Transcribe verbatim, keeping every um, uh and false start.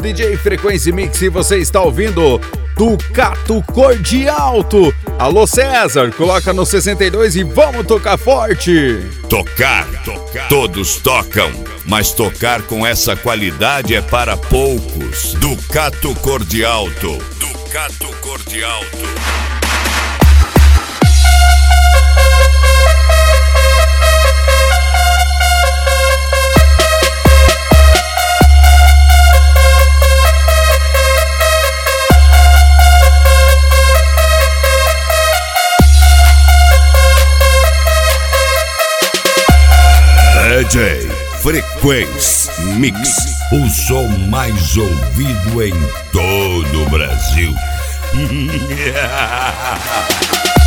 D J Frequência Mix e você está ouvindo Tucato Cor de Alto. Alô César, coloca no sessenta e dois e vamos tocar forte. Tocar, tocar, todos tocam, mas tocar com essa qualidade é para poucos. Tucato Cor de Alto, Tucato Cor de Alto. D J Frequência Mix, o som mais ouvido em todo o Brasil.